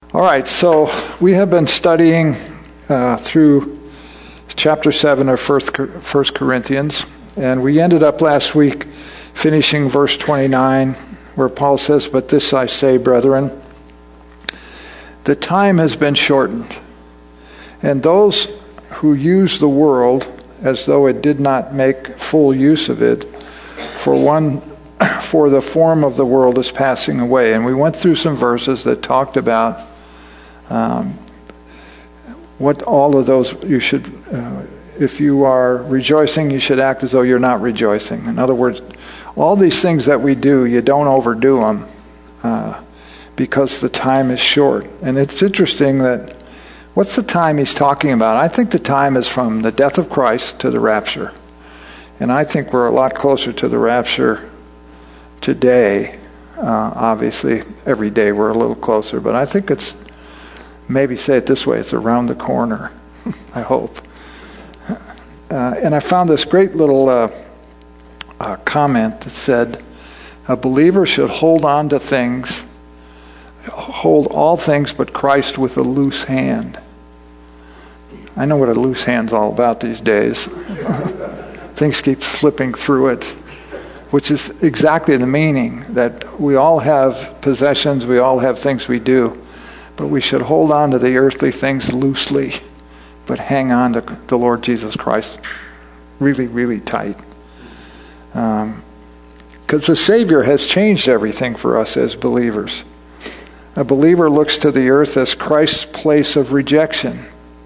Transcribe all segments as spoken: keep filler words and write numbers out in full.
All right, so we have been studying uh, through chapter seven of First Corinthians, and we ended up last week finishing verse twenty-nine, where Paul says, "But this I say, brethren, the time has been shortened, and those who use the world as though it did not make full use of it, for one, for the form of the world is passing away." And we went through some verses that talked about Um, what all of those you should, uh, if you are rejoicing, you should act as though you're not rejoicing. In other words, all these things that we do, you don't overdo them uh, because the time is short. And it's interesting that, what's the time he's talking about? I think the time is from the death of Christ to the rapture. And I think we're a lot closer to the rapture today. Uh, obviously, every day we're a little closer, but I think it's, maybe say it this way, it's around the corner, I hope. Uh, and I found this great little uh, uh, comment that said, a believer should hold on to things, hold all things but Christ with a loose hand. I know what a loose hand's all about these days. Things keep slipping through it, which is exactly the meaning, that we all have possessions, we all have things we do. But we should hold on to the earthly things loosely, but hang on to the Lord Jesus Christ really, really tight. Um, because the Savior has changed everything for us as believers. A believer looks to the earth as Christ's place of rejection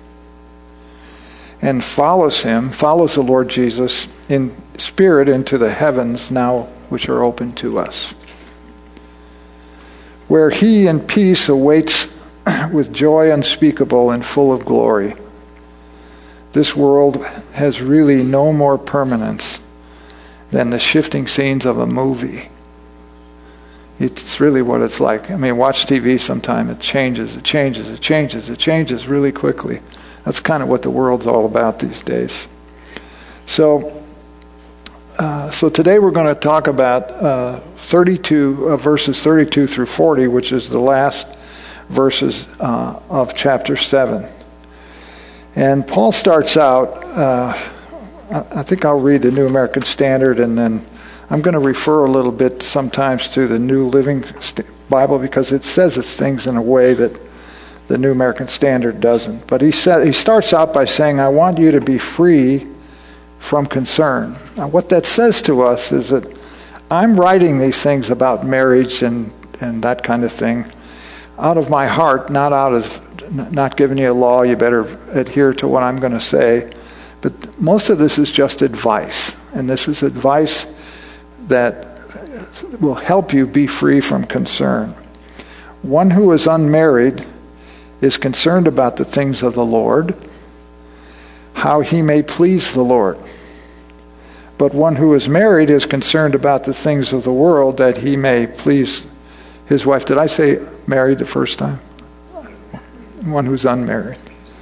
and follows him, follows the Lord Jesus in spirit into the heavens now which are open to us, where he in peace awaits with joy unspeakable and full of glory. This world has really no more permanence than the shifting scenes of a movie. It's really what it's like. I mean, watch T V sometime. It changes, it changes, it changes, it changes really quickly. That's kind of what the world's all about these days. So, uh, so today we're going to talk about uh, thirty-two uh, verses thirty-two through forty, which is the last verses uh, of chapter seven. And Paul starts out, uh, I think I'll read the New American Standard, and then I'm going to refer a little bit sometimes to the New Living Bible because it says its things in a way that the New American Standard doesn't. But he said, he starts out by saying, I want you to be free from concern. Now what that says to us is that I'm writing these things about marriage and, and that kind of thing out of my heart, not out of, not giving you a law, you better adhere to what I'm going to say. But most of this is just advice. And this is advice that will help you be free from concern. One who is unmarried is concerned about the things of the Lord, how he may please the Lord. But one who is married is concerned about the things of the world, that he may please his wife. Did I say married the first time? One who's unmarried.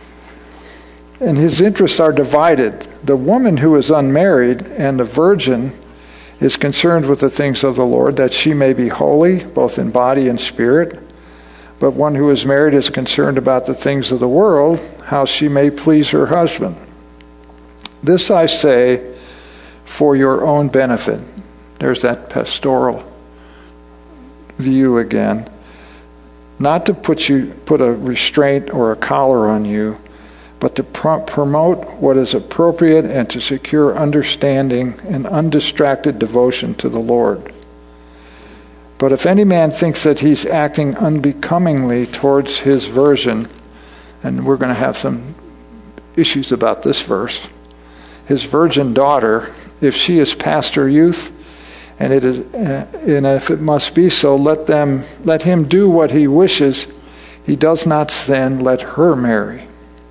And his interests are divided. The woman who is unmarried and the virgin is concerned with the things of the Lord, that she may be holy, both in body and spirit. But one who is married is concerned about the things of the world, how she may please her husband. This I say for your own benefit. There's that pastoral view again. Not to put you put a restraint or a collar on you, but to pr- promote what is appropriate and to secure understanding and undistracted devotion to the Lord. But if any man thinks that he's acting unbecomingly towards his virgin, and we're going to have some issues about this verse, his virgin daughter, if she is past her youth, and it is, uh, and if it must be so, let them, let him do what he wishes. He does not sin, let her marry.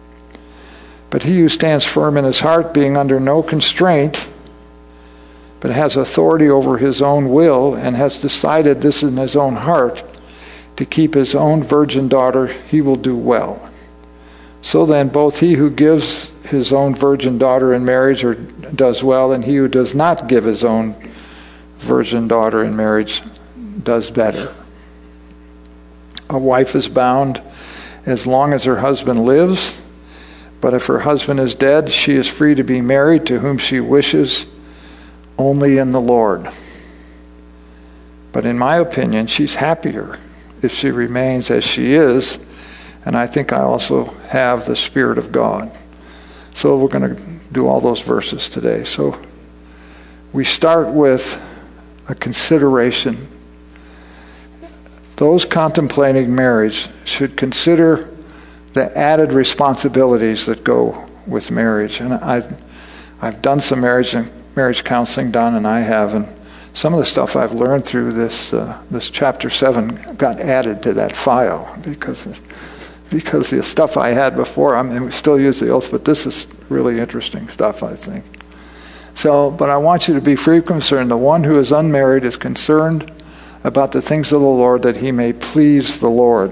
But he who stands firm in his heart, being under no constraint, but has authority over his own will, and has decided this in his own heart, to keep his own virgin daughter, he will do well. So then, both he who gives his own virgin daughter in marriage or does well, and he who does not give his own virgin daughter in marriage does better. a wife is bound as long as her husband lives, but if her husband is dead, she is free to be married to whom she wishes, only in the Lord. But in my opinion, she's happier if she remains as she is, and I think I also have the Spirit of God. So we're going to do all those verses today. So we start with a consideration. Those contemplating marriage should consider the added responsibilities that go with marriage. And I've, I've done some marriage and marriage counseling, Don and I have, and some of the stuff I've learned through this uh, this chapter seven got added to that file because because the stuff I had before, I mean, we still use the oaths, but this is really interesting stuff, I think. So, but I want you to be free concerned. The one who is unmarried is concerned about the things of the Lord, that he may please the Lord.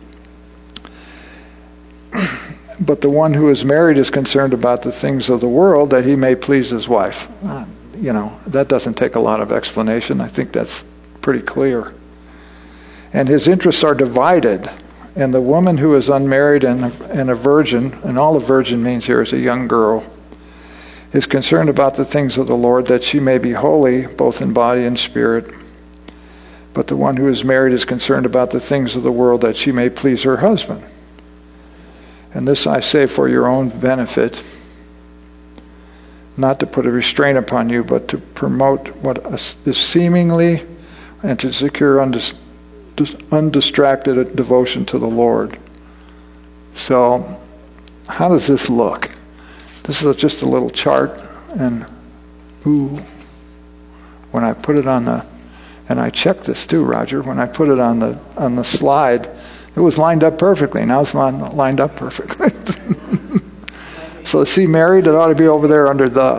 But the one who is married is concerned about the things of the world, that he may please his wife. Uh, you know, that doesn't take a lot of explanation. I think that's pretty clear. And his interests are divided. And the woman who is unmarried and, and a virgin, and all a virgin means here is a young girl, is concerned about the things of the Lord, that she may be holy, both in body and spirit. But the one who is married is concerned about the things of the world, that she may please her husband. And this I say for your own benefit, not to put a restraint upon you, but to promote what is seemingly, and to secure undis- undistracted devotion to the Lord. So, how does this look? This is just a little chart, and ooh, when I put it on the, and I checked this too, Roger, when I put it on the on the slide, it was lined up perfectly. Now it's not lined up perfectly. So see, married, it ought to be over there under the.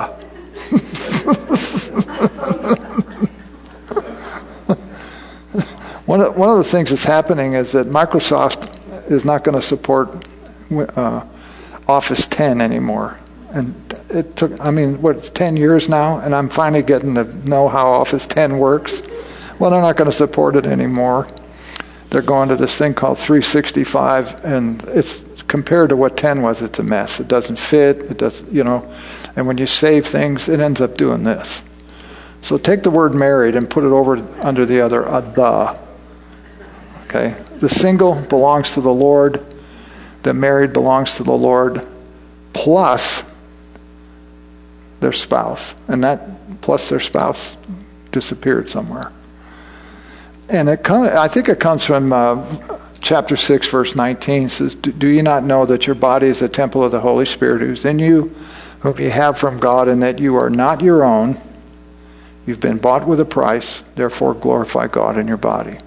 one of one of the things that's happening is that Microsoft is not going to support uh, Office ten anymore. And it took, I mean, what, ten years now? And I'm finally getting to know how Office ten works. Well, they're not going to support it anymore. They're going to this thing called three sixty-five, and it's compared to what ten was, it's a mess. It doesn't fit, it does, you know, and when you save things, it ends up doing this. So take the word married and put it over under the other, uh, the. Okay? The single belongs to the Lord, the married belongs to the Lord, plus their spouse. And that plus their spouse disappeared somewhere. And it come, I think it comes from uh, chapter six, verse nineteen. It says, do you not know that your body is a temple of the Holy Spirit who's in you, whom you have from God, and that you are not your own? You've been bought with a price, therefore glorify God in your body.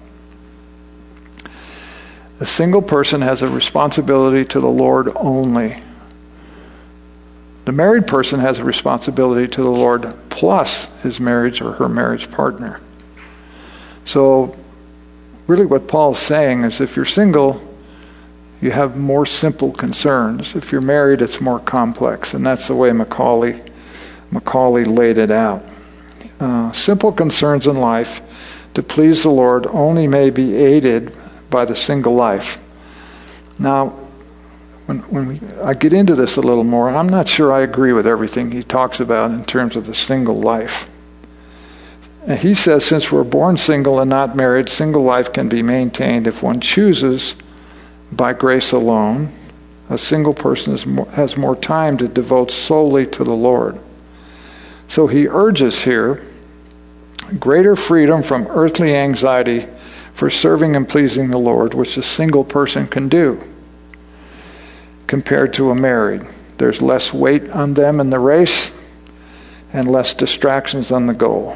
A single person has a responsibility to the Lord only. The married person has a responsibility to the Lord plus his marriage or her marriage partner. So really what Paul's saying is, if you're single, you have more simple concerns. If you're married, it's more complex. And that's the way Macaulay, Macaulay laid it out. Uh, simple concerns in life to please the Lord only may be aided by the single life. Now, when, when we, I get into this a little more, I'm not sure I agree with everything he talks about in terms of the single life. And he says, since we're born single and not married, single life can be maintained if one chooses by grace alone. A single person is more, has more time to devote solely to the Lord. So he urges here greater freedom from earthly anxiety for serving and pleasing the Lord, which a single person can do compared to a married. There's less weight on them in the race and less distractions on the goal.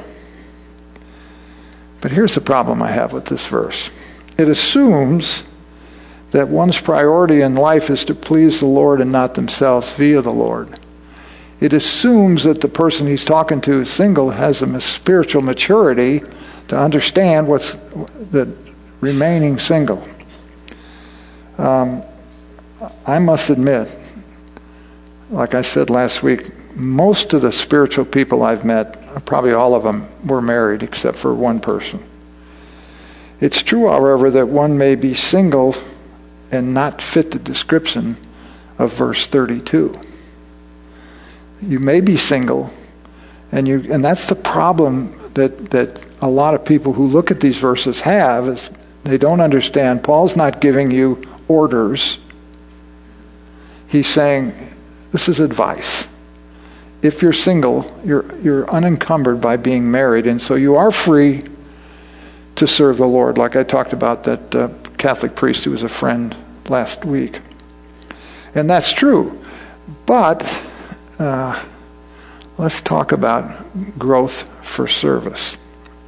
But here's the problem I have with this verse. It assumes that one's priority in life is to please the Lord and not themselves via the Lord. It assumes that the person he's talking to is single, has a spiritual maturity to understand what's the remaining single. Um, I must admit, like I said last week, most of the spiritual people I've met, probably all of them, were married except for one person. It's true, however, that one may be single and not fit the description of verse thirty-two. You may be single, and you and that's the problem that, that a lot of people who look at these verses have, is they don't understand. Paul's not giving you orders. He's saying, this is advice. If you're single, you're you're unencumbered by being married, and so you are free to serve the Lord, like I talked about that uh, Catholic priest who was a friend last week. And that's true. But uh, let's talk about growth for service.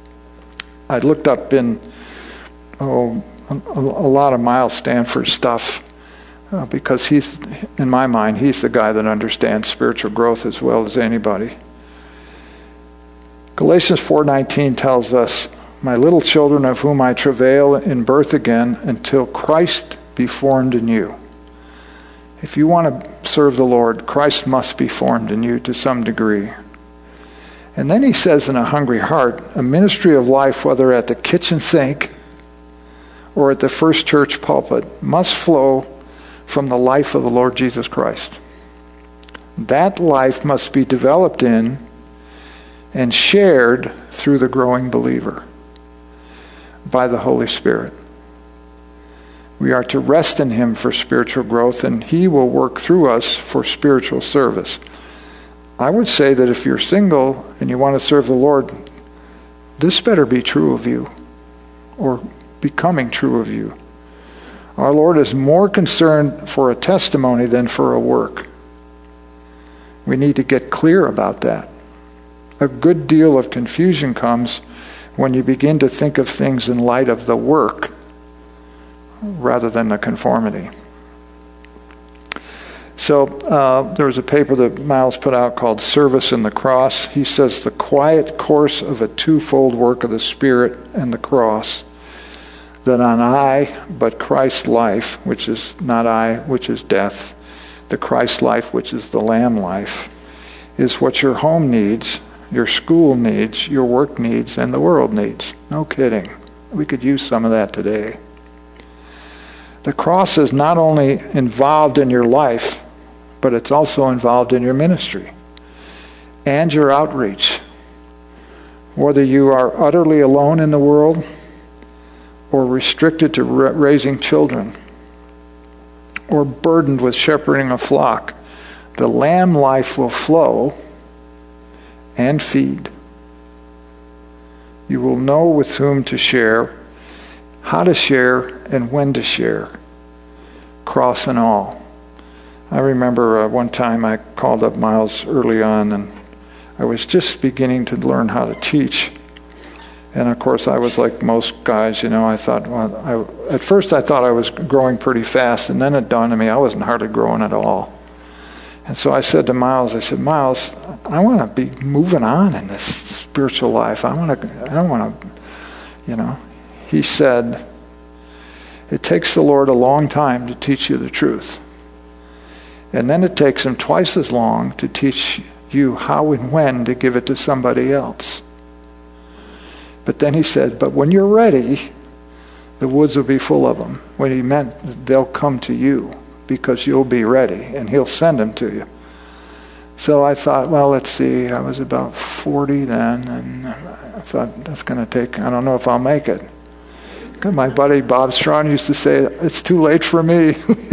I looked up in oh, a, a lot of Miles Stanford stuff uh, because he's, in my mind, he's the guy that understands spiritual growth as well as anybody. Galatians four nineteen tells us, my little children, of whom I travail in birth again until Christ be formed in you. If you want to serve the Lord, Christ must be formed in you to some degree. And then he says in A Hungry Heart, a ministry of life, whether at the kitchen sink or at the First Church pulpit, must flow from the life of the Lord Jesus Christ. That life must be developed in and shared through the growing believer by the Holy Spirit. We are to rest in him for spiritual growth, and he will work through us for spiritual service. I would say that if you're single and you want to serve the Lord, this better be true of you, or becoming true of you. Our Lord is more concerned for a testimony than for a work. We need to get clear about that. A good deal of confusion comes when you begin to think of things in light of the work rather than the conformity. So uh, there was a paper that Miles put out called Service in the Cross. He says the quiet course of a twofold work of the Spirit and the cross, that on I, but Christ's life, which is not I, which is death, the Christ life, which is the Lamb life, is what your home needs, your school needs, your work needs, and the world needs. No kidding. We could use some of that today. The cross is not only involved in your life, but it's also involved in your ministry and your outreach. Whether you are utterly alone in the world or restricted to ra- raising children or burdened with shepherding a flock, the lamb life will flow and feed. You will know with whom to share, how to share, and when to share, cross and all. I remember uh, one time I called up Miles early on, and I was just beginning to learn how to teach. And of course, I was like most guys, you know, I thought, well, I, at first I thought I was growing pretty fast, and then it dawned on me I wasn't hardly growing at all. And so I said to Miles, I said, Miles, I want to be moving on in this spiritual life. I want to, I don't want to, you know. He said, it takes the Lord a long time to teach you the truth. And then it takes him twice as long to teach you how and when to give it to somebody else. But then he said, but when you're ready, the woods will be full of them. When he meant they'll come to you because you'll be ready, and he'll send them to you. So I thought, well, let's see, I was about forty then, and I thought, that's going to take, I don't know if I'll make it. My buddy Bob Strawn used to say, it's too late for me.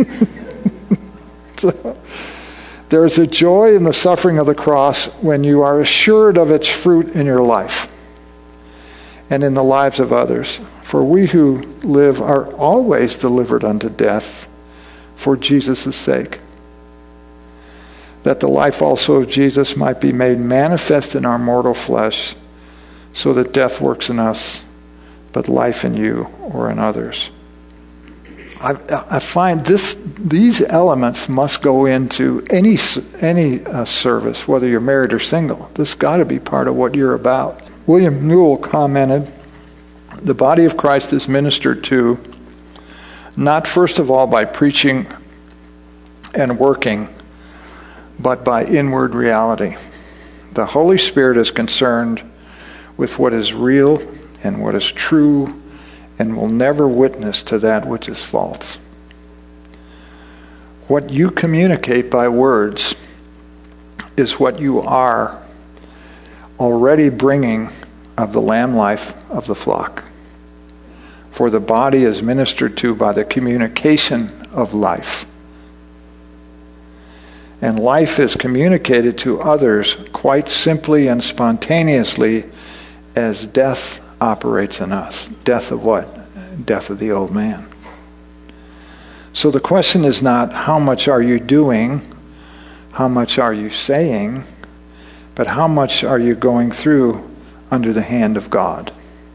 So, there is a joy in the suffering of the cross when you are assured of its fruit in your life and in the lives of others. For we who live are always delivered unto death for Jesus' sake, that the life also of Jesus might be made manifest in our mortal flesh, so that death works in us, but life in you or in others. I, I find this; these elements must go into any any uh, service, whether you're married or single. This has got to be part of what you're about. William Newell commented, the body of Christ is ministered to, not first of all by preaching and working, but by inward reality. The Holy Spirit is concerned with what is real and what is true and will never witness to that which is false. What you communicate by words is what you are already bringing of the lamb life of the flock. For the body is ministered to by the communication of life. And life is communicated to others quite simply and spontaneously as death operates in us. Death of what? Death of the old man. So the question is not how much are you doing, how much are you saying, but how much are you going through under the hand of God?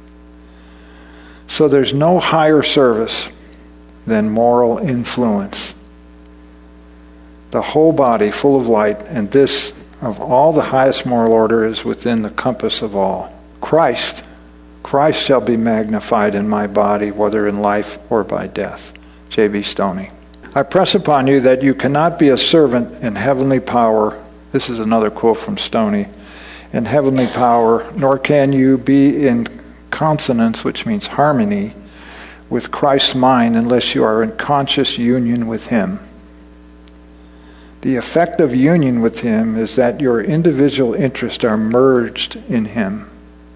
So there's no higher service than moral influence. The whole body full of light, and this of all the highest moral order is within the compass of all. Christ, Christ shall be magnified in my body, whether in life or by death. J B Stoney. I press upon you that you cannot be a servant in heavenly power. This is another quote from Stoney. In heavenly power, nor can you be in consonance, which means harmony, with Christ's mind unless you are in conscious union with him. The effect of union with him is that your individual interests are merged in him.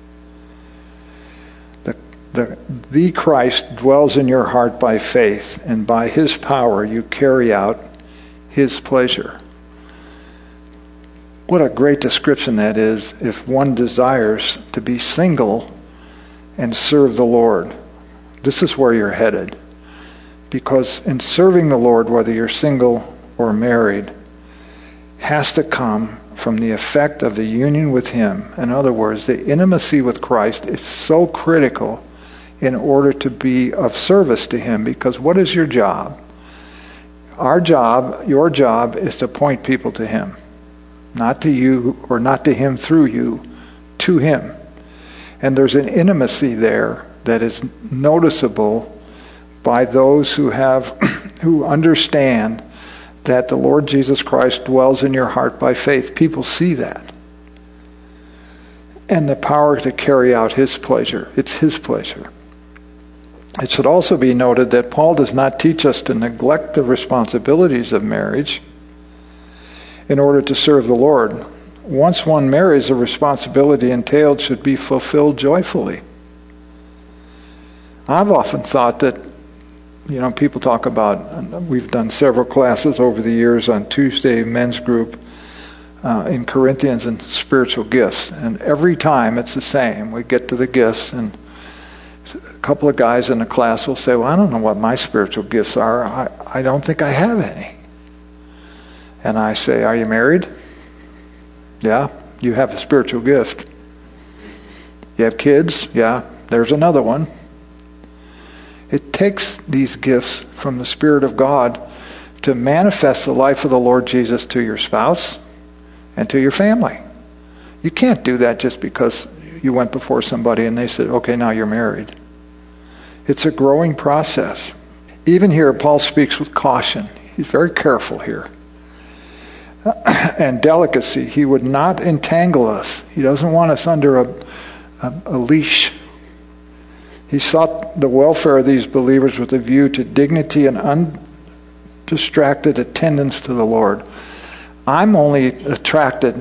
The, the, the Christ dwells in your heart by faith, and by his power you carry out his pleasure. What a great description that is if one desires to be single and serve the Lord. This is where you're headed. Because in serving the Lord, whether you're single or married, has to come from the effect of the union with him. In other words, the intimacy with Christ is so critical in order to be of service to him. Because what is your job? Our job, your job, is to point people to him. Not to you or not to him through you, to him. And there's an intimacy there that is noticeable by those who have, who understand that the Lord Jesus Christ dwells in your heart by faith. People see that. And the power to carry out his pleasure. It's his pleasure. It should also be noted that Paul does not teach us to neglect the responsibilities of marriage in order to serve the Lord. Once one marries, the responsibility entailed should be fulfilled joyfully. I've often thought that, you know, people talk about, we've done several classes over the years on Tuesday, men's group, uh, in Corinthians and spiritual gifts. And every time it's the same. We get to the gifts and a couple of guys in the class will say, well, I don't know what my spiritual gifts are. I, I don't think I have any. And I say, are you married? Yeah, you have a spiritual gift. You have kids? Yeah, there's another one. It takes these gifts from the Spirit of God to manifest the life of the Lord Jesus to your spouse and to your family. You can't do that just because you went before somebody and they said, okay, now you're married. It's a growing process. Even here, Paul speaks with caution. He's very careful here. And delicacy. He would not entangle us. He doesn't want us under a, a, a leash. He sought the welfare of these believers with a view to dignity and undistracted attendance to the Lord. I'm only attracted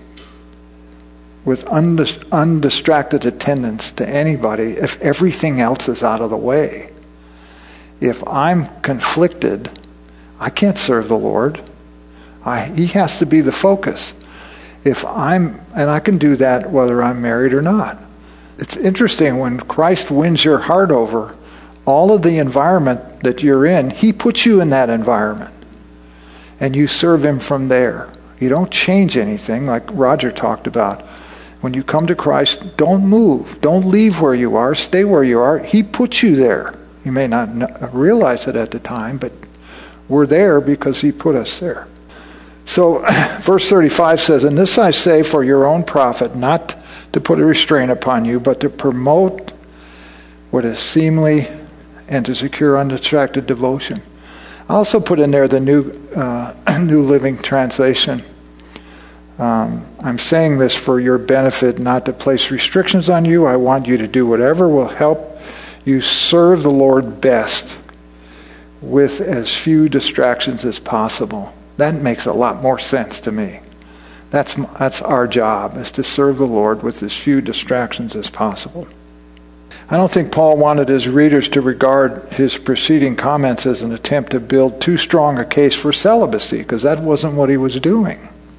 with undis- undistracted attendance to anybody if everything else is out of the way. If I'm conflicted, I can't serve the Lord. I, he has to be the focus. If I'm, and I can do that whether I'm married or not. It's interesting when Christ wins your heart over, all of the environment that you're in, he puts you in that environment. And you serve him from there. You don't change anything like Roger talked about. When you come to Christ, don't move. Don't leave where you are. Stay where you are. He puts you there. You may not realize it at the time, but we're there because he put us there. So verse thirty-five says, and this I say for your own profit, not to put a restraint upon you, but to promote what is seemly and to secure undistracted devotion. I also put in there the New uh, New Living Translation. Um, I'm saying this for your benefit, not to place restrictions on you. I want you to do whatever will help you serve the Lord best with as few distractions as possible. That makes a lot more sense to me. That's, that's our job, is to serve the Lord with as few distractions as possible. I don't think Paul wanted his readers to regard his preceding comments as an attempt to build too strong a case for celibacy, because that wasn't what he was doing.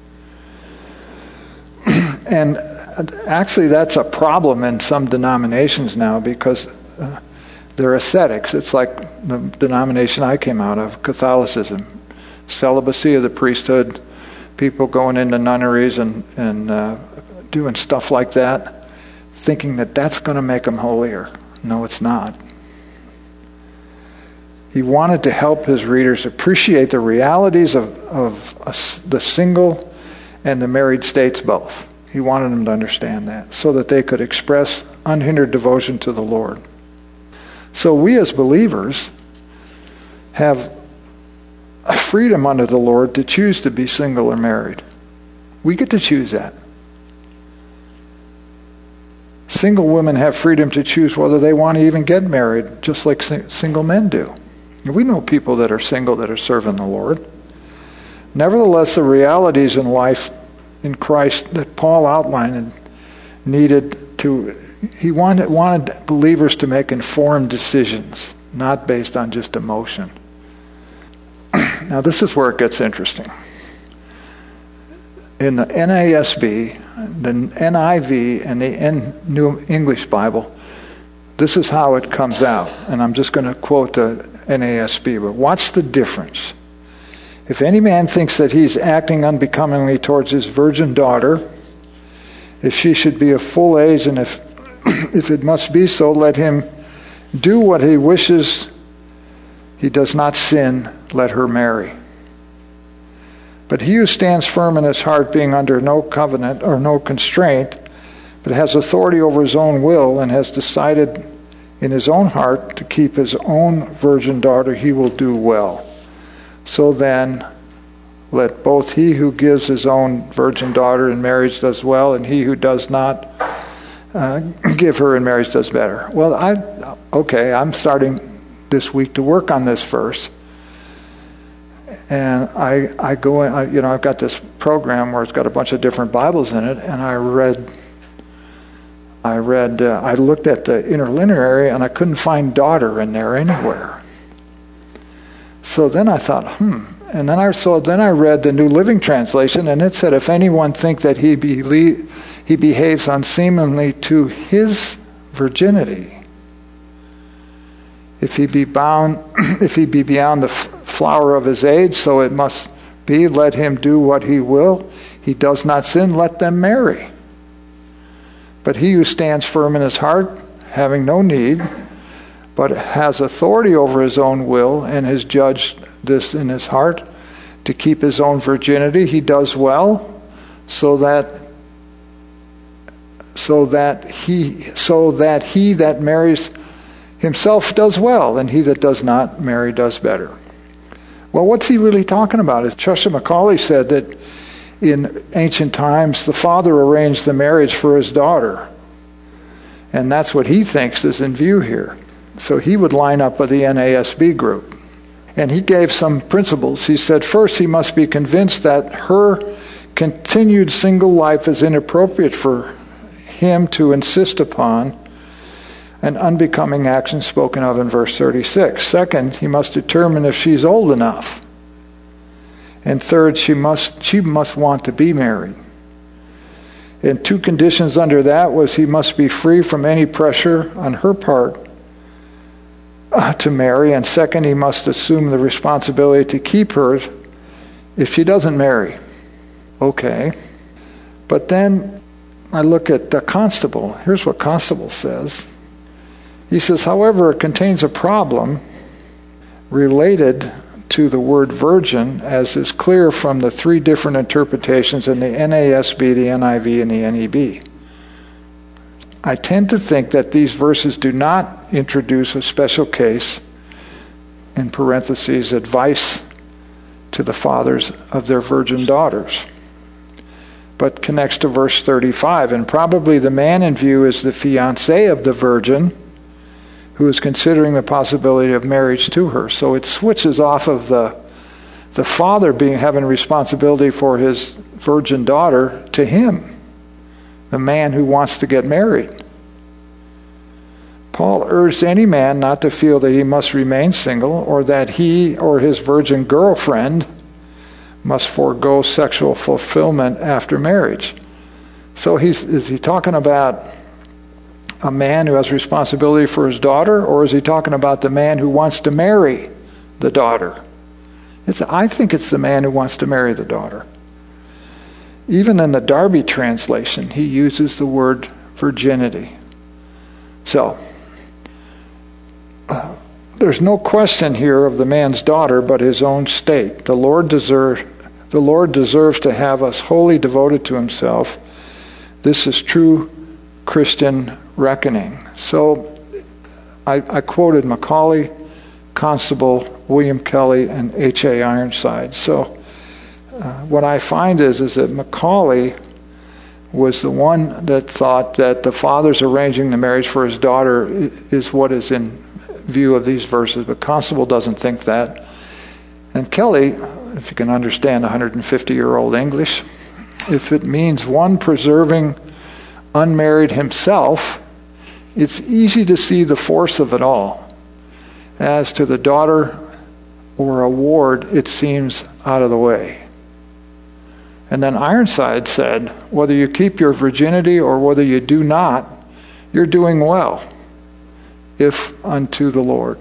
And actually that's a problem in some denominations now, because uh, they're ascetics. It's like the denomination I came out of, Catholicism. Celibacy of the priesthood, people going into nunneries and, and uh, doing stuff like that, thinking that that's going to make them holier. No, it's not. He wanted to help his readers appreciate the realities of, of a, the single and the married states both. He wanted them to understand that, so that they could express unhindered devotion to the Lord. So we as believers have a freedom under the Lord to choose to be single or married. We get to choose that. Single women have freedom to choose whether they want to even get married, just like sing- single men do. And we know people that are single that are serving the Lord. Nevertheless, the realities in life in Christ that Paul outlined needed to, he wanted, wanted believers to make informed decisions, not based on just emotion. Now this is where it gets interesting. In the N A S B, the N I V, and the N- New English Bible, this is how it comes out. And I'm just going to quote the N A S B, but what's the difference? If any man thinks that he's acting unbecomingly towards his virgin daughter, if she should be of full age, and if if it must be so, let him do what he wishes. He does not sin, let her marry. But he who stands firm in his heart, being under no covenant or no constraint, but has authority over his own will, and has decided in his own heart to keep his own virgin daughter, he will do well. So then, let both he who gives his own virgin daughter in marriage does well, and he who does not uh, give her in marriage does better. Well, I okay, I'm starting this week to work on this verse, and I I go in. I, you know, I've got this program where it's got a bunch of different Bibles in it, and I read. I read. Uh, I looked at the interlineary, and I couldn't find daughter in there anywhere. So then I thought, hmm. And then I so then I read the New Living Translation, and it said, "If anyone think that he be, he behaves unseemly to his virginity, if he be bound, if he be beyond the f- flower of his age, so it must be. Let him do what he will. He does not sin. Let them marry. But he who stands firm in his heart, having no need, but has authority over his own will, and has judged this in his heart to keep his own virginity, he does well, so that so that he so that he that marries himself does well, and he that does not marry does better." Well, what's he really talking about? As Cheshire Macaulay said, that in ancient times the father arranged the marriage for his daughter, and that's what he thinks is in view here. So he would line up with the N A S B group. And he gave some principles. He said, first, he must be convinced that her continued single life is inappropriate for him to insist upon an unbecoming action spoken of in verse thirty-six. Second, he must determine if she's old enough. And third, she must she must want to be married. And two conditions under that was he must be free from any pressure on her part uh, to marry, and second, he must assume the responsibility to keep her if she doesn't marry. Okay. But then I look at the Constable. Here's what Constable says. He says, however, it contains a problem related to the word virgin, as is clear from the three different interpretations in the N A S B, the N I V, and the N E B. I tend to think that these verses do not introduce a special case, in parentheses, advice to the fathers of their virgin daughters, but connects to verse thirty-five. And probably the man in view is the fiancé of the virgin, who is considering the possibility of marriage to her. So it switches off of the the father being having responsibility for his virgin daughter to him, the man who wants to get married. Paul urged any man not to feel that he must remain single or that he or his virgin girlfriend must forego sexual fulfillment after marriage. So he's, is he talking about a man who has responsibility for his daughter, or is he talking about the man who wants to marry the daughter? It's, I think it's the man who wants to marry the daughter. Even in the Darby translation, he uses the word virginity. So, uh, there's no question here of the man's daughter, but his own state. The Lord deserves, the Lord deserves to have us wholly devoted to himself. This is true Christian reckoning. So, I, I quoted Macaulay, Constable, William Kelly, and H A Ironside. So uh, what I find is, is that Macaulay was the one that thought that the father's arranging the marriage for his daughter is what is in view of these verses, but Constable doesn't think that. And Kelly, if you can understand one hundred fifty-year-old English, if it means one preserving unmarried himself, it's easy to see the force of it all. As to the daughter or a ward, it seems out of the way. And then Ironside said, whether you keep your virginity or whether you do not, you're doing well, if unto the Lord.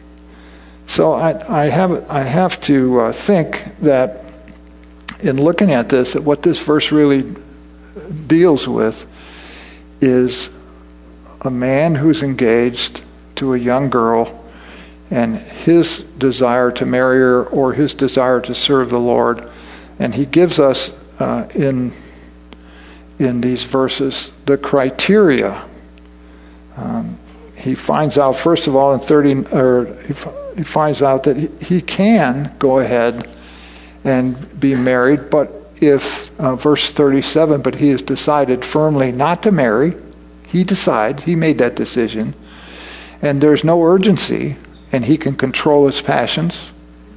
So I, I have I have to uh, think that in looking at this, that what this verse really deals with is a man who's engaged to a young girl and his desire to marry her or his desire to serve the Lord. And he gives us uh, in in these verses the criteria. Um, he finds out, first of all, in thirty, or he, he finds out that he, he can go ahead and be married, but if, uh, verse thirty-seven, but he has decided firmly not to marry, he decides, he made that decision, and there's no urgency, and he can control his passions,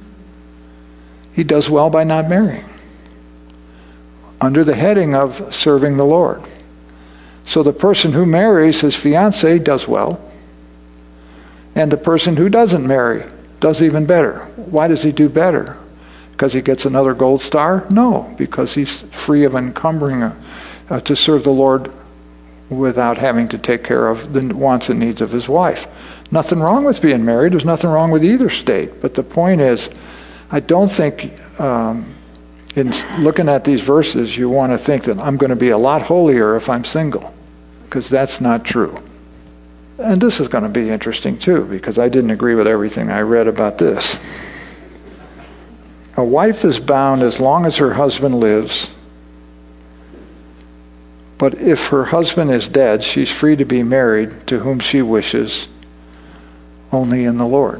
he does well by not marrying, under the heading of serving the Lord. So the person who marries his fiancée does well, and the person who doesn't marry does even better. Why does he do better? Because he gets another gold star? No, because he's free of encumbering uh, uh, to serve the Lord without having to take care of the wants and needs of his wife. Nothing wrong with being married. There's nothing wrong with either state. But the point is, I don't think um, in looking at these verses, you want to think that I'm going to be a lot holier if I'm single, because that's not true. And this is going to be interesting too, because I didn't agree with everything I read about this. A wife is bound as long as her husband lives, but if her husband is dead, she's free to be married to whom she wishes, only in the Lord.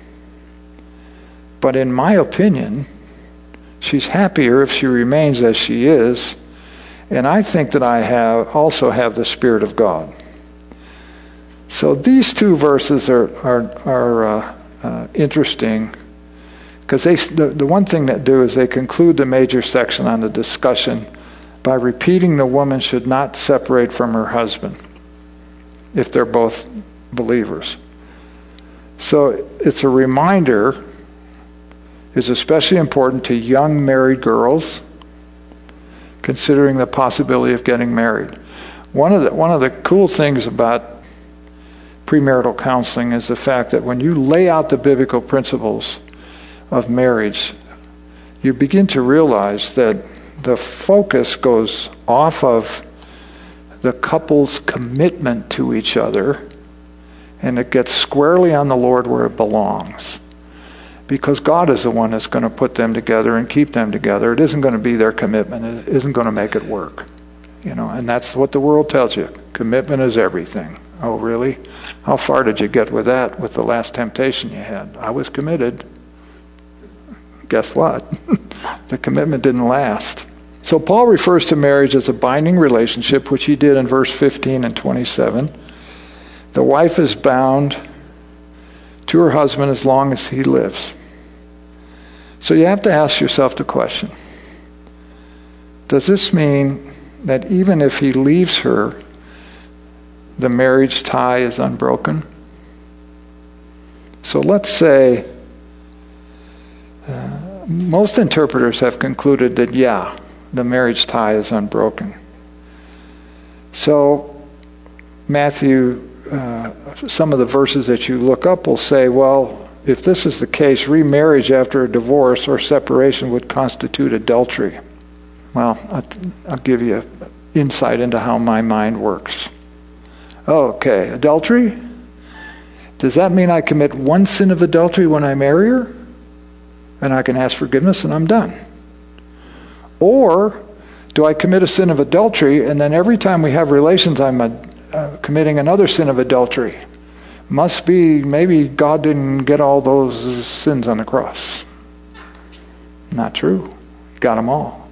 But in my opinion, she's happier if she remains as she is, and I think that I have also have the Spirit of God. So these two verses are are, are uh, uh, interesting, because they the, the one thing that do is they conclude the major section on the discussion by repeating the woman should not separate from her husband if they're both believers. So it's a reminder, is especially important to young married girls considering the possibility of getting married. One of the one of the cool things about premarital counseling is the fact that when you lay out the biblical principles of marriage, you begin to realize that the focus goes off of the couple's commitment to each other, and it gets squarely on the Lord where it belongs. Because God is the one that's going to put them together and keep them together. It isn't going to be their commitment. It isn't going to make it work. You know, and that's what the world tells you. Commitment is everything. Oh, really? How far did you get with that with the last temptation you had? I was committed. Guess what? The commitment didn't last. So Paul refers to marriage as a binding relationship, which he did in verse fifteen and twenty-seven. The wife is bound to her husband as long as he lives. So you have to ask yourself the question, does this mean that even if he leaves her, the marriage tie is unbroken? So let's say, uh, most interpreters have concluded that, yeah, the marriage tie is unbroken. So Matthew, uh, some of the verses that you look up will say, well, if this is the case, remarriage after a divorce or separation would constitute adultery. Well, I'll give you insight into how my mind works. Okay, adultery? Does that mean I commit one sin of adultery when I marry her? And I can ask forgiveness and I'm done. Or do I commit a sin of adultery and then every time we have relations I'm a, uh, committing another sin of adultery? Must be, maybe God didn't get all those sins on the cross. Not true. He got them all.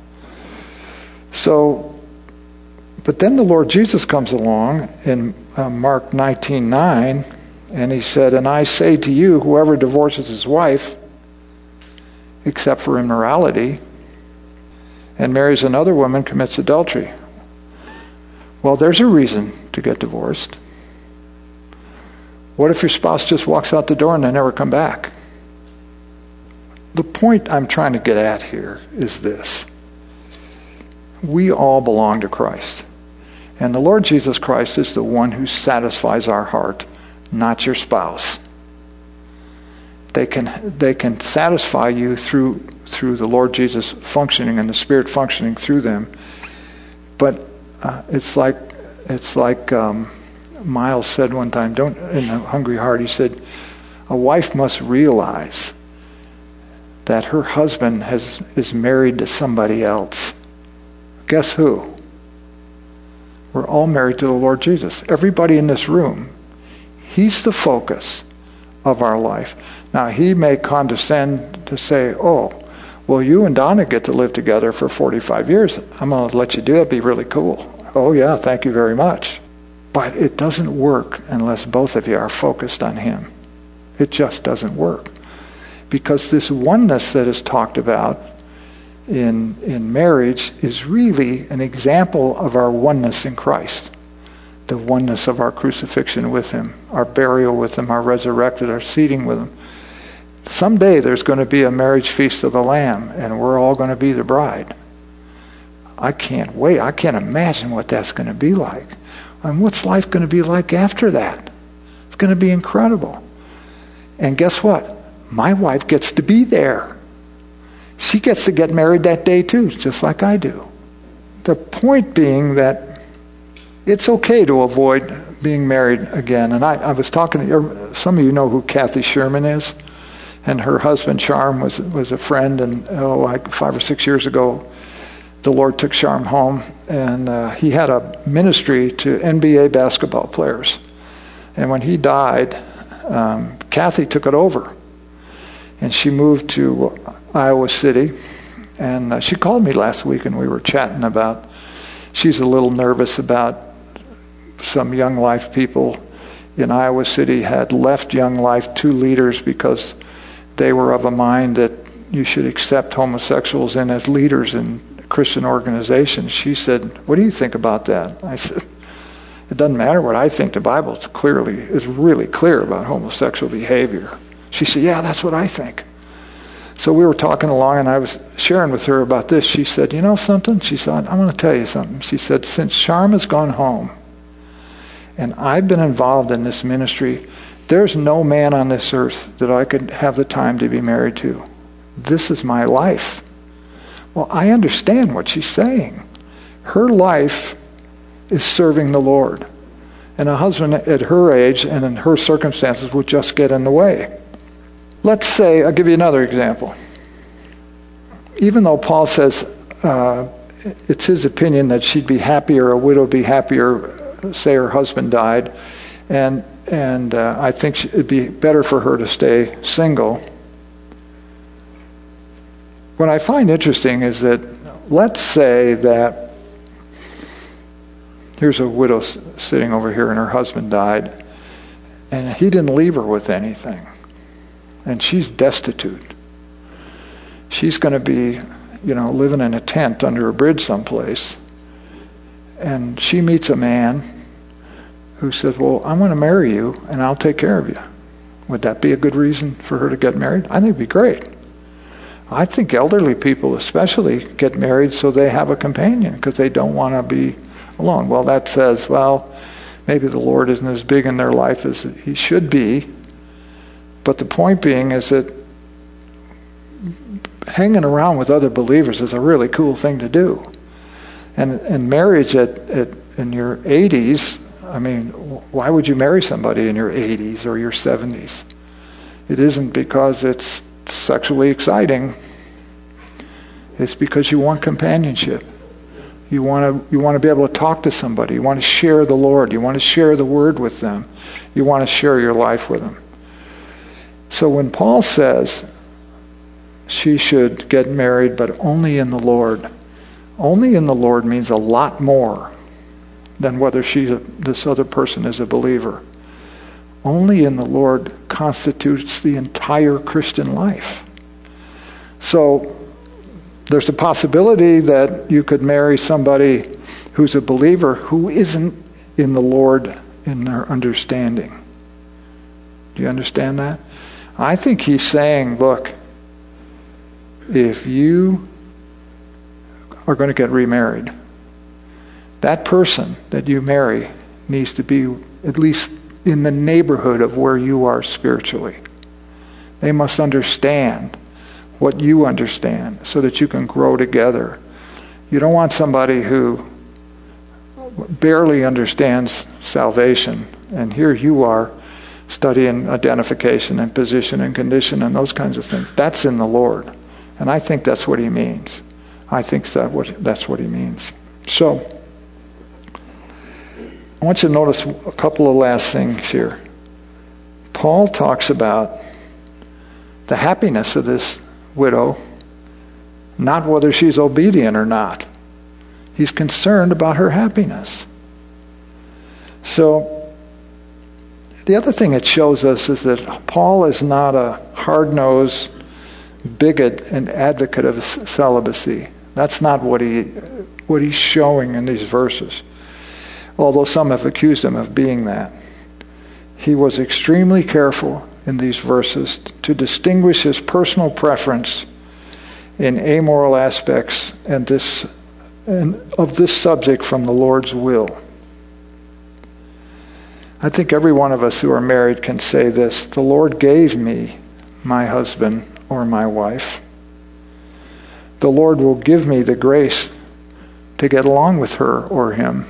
So, but then the Lord Jesus comes along in uh, Mark nineteen nine, and he said, and I say to you, whoever divorces his wife, except for immorality, and marries another woman, commits adultery. Well, there's a reason to get divorced. What if your spouse just walks out the door and they never come back? The point I'm trying to get at here is this. We all belong to Christ. And the Lord Jesus Christ is the one who satisfies our heart, not your spouse. They can they can satisfy you through through the Lord Jesus functioning and the Spirit functioning through them. But uh, it's like it's like um, Miles said one time, don't in a Hungry Heart, he said, a wife must realize that her husband has is married to somebody else. Guess who? We're all married to the Lord Jesus. Everybody in this room, he's the focus of our life. Now, he may condescend to say, oh, well, you and Donna get to live together for forty-five years. I'm going to let you do it. It'd be really cool. Oh, yeah, thank you very much. But it doesn't work unless both of you are focused on him. It just doesn't work. Because this oneness that is talked about in, in marriage is really an example of our oneness in Christ. The oneness of our crucifixion with him, our burial with him, our resurrected, our seating with him. Someday there's going to be a marriage feast of the Lamb, and we're all going to be the bride. I can't wait. I can't imagine what that's going to be like. And what's life going to be like after that? It's going to be incredible. And guess what? My wife gets to be there. She gets to get married that day too, just like I do. The point being that it's okay to avoid being married again. And I, I was talking to, some of you know who Kathy Sherman is, and her husband Charm was was a friend, and oh, like five or six years ago, the Lord took Charm home, and uh, he had a ministry to N B A basketball players. And when he died, um, Kathy took it over, and she moved to Iowa City, and uh, she called me last week, and we were chatting about, she's a little nervous about some Young Life people in Iowa City had left Young Life, two leaders, because they were of a mind that you should accept homosexuals in as leaders in Christian organizations. She said, what do you think about that? I said, it doesn't matter what I think. The Bible is clearly is really clear about homosexual behavior. She said, yeah, that's what I think. So we were talking along, and I was sharing with her about this. She said, you know something? She said, I'm going to tell you something. She said, since Sharma's gone home, and I've been involved in this ministry, there's no man on this earth that I could have the time to be married to. This is my life. Well, I understand what she's saying. Her life is serving the Lord. And a husband at her age and in her circumstances would just get in the way. Let's say, I'll give you another example. Even though Paul says uh, it's his opinion that she'd be happier, a widow be happier, say her husband died, and and uh, I think it'd be better for her to stay single. What I find interesting is that, let's say that here's a widow sitting over here and her husband died, and he didn't leave her with anything. and she's destitute. She's going to be, you know, living in a tent under a bridge someplace. And she meets a man who says, well, I'm going to marry you and I'll take care of you. Would that be a good reason for her to get married? I think it'd be great. I think elderly people especially get married so they have a companion because they don't want to be alone. Well, that says, well, maybe the Lord isn't as big in their life as he should be. But the point being is that hanging around with other believers is a really cool thing to do. And and marriage at, at in your eighties, I mean, why would you marry somebody in your eighties or your seventies? It isn't because it's sexually exciting. It's because you want companionship. You want to you want to be able to talk to somebody. You want to share the Lord. You want to share the Word with them. You want to share your life with them. So when Paul says she should get married, but only in the Lord, only in the Lord means a lot more than whether she's a, this other person is a believer. Only in the Lord constitutes the entire Christian life. So there's a possibility that you could marry somebody who's a believer who isn't in the Lord in their understanding. Do you understand that? I think he's saying, look, if you are going to get remarried, that person that you marry needs to be at least in the neighborhood of where you are spiritually. They must understand what you understand so that you can grow together. You don't want somebody who barely understands salvation, and here you are studying identification and position and condition and those kinds of things. That's in the Lord. And I think that's what he means. I think that what that's what he means. So, I want you to notice a couple of last things here. Paul talks about the happiness of this widow, not whether she's obedient or not. He's concerned about her happiness. So, the other thing it shows us is that Paul is not a hard-nosed bigot and advocate of celibacy. That's not what he what he's showing in these verses. Although some have accused him of being that. He was extremely careful in these verses to distinguish his personal preference in amoral aspects and this and of this subject from the Lord's will. I think every one of us who are married can say this: the Lord gave me my husband or my wife. The Lord will give me the grace to get along with her or him.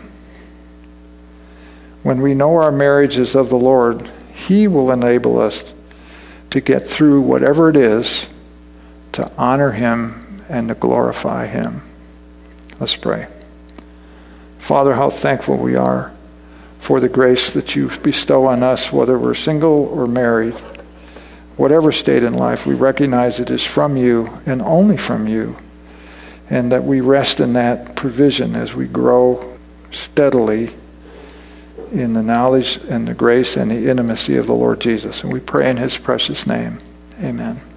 When we know our marriage is of the Lord, he will enable us to get through whatever it is to honor him and to glorify him. Let's pray. Father, how thankful we are for the grace that you bestow on us, whether we're single or married. Whatever state in life, we recognize it is from you and only from you, and that we rest in that provision as we grow steadily in the knowledge and the grace and the intimacy of the Lord Jesus. And we pray in his precious name. Amen.